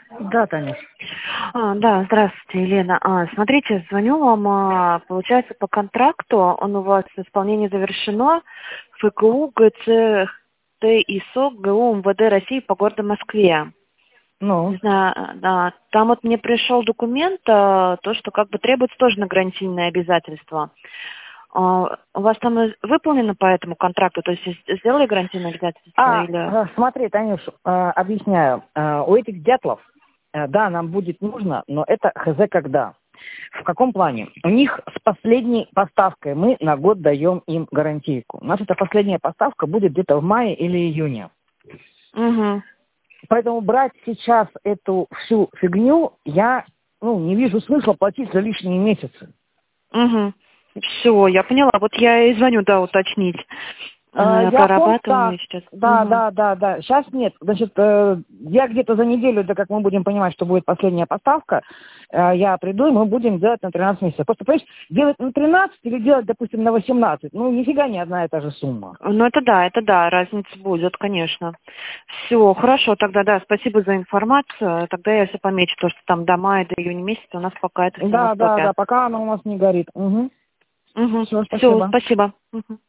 Да, Танюш. Да, здравствуйте, Елена. Смотрите, звоню вам, получается, по контракту, он у вас исполнение завершено, ФГУ, ГЦ, ТИСО, ГУ МВД России по городу Москве. Ну, Не знаю, да, там вот мне пришел документ, то, что как бы требуется тоже на гарантийные обязательства. У вас там выполнено по этому контракту, то есть сделали гарантийные обязательства или... смотри, Танюш, объясняю. У этих дятлов, да, нам будет нужно, но это хз когда. В каком плане? У них с последней поставкой мы на год даем им гарантийку. У нас эта последняя поставка будет где-то в мае или июне. Угу. Поэтому брать сейчас эту всю фигню я не вижу смысла платить за лишние месяцы. Угу. Все, я поняла. Вот я и звоню, да, уточнить. Я Прорабатываем сейчас. Угу. да. Сейчас нет. Значит, я где-то за неделю, да, как мы будем понимать, что будет последняя поставка, я приду, и мы будем делать на 13 месяцев. Просто, понимаешь, делать на 13 или делать, допустим, на 18, нифига не одна и та же сумма. Ну, это да, разница будет, конечно. Все, хорошо, тогда, да, спасибо за информацию. Тогда я все помечу, то, что там до мая, до июня месяца у нас пока это все на Да, стопе. пока она у нас не горит. Угу. Угу. Все, Все, спасибо. спасибо. Угу.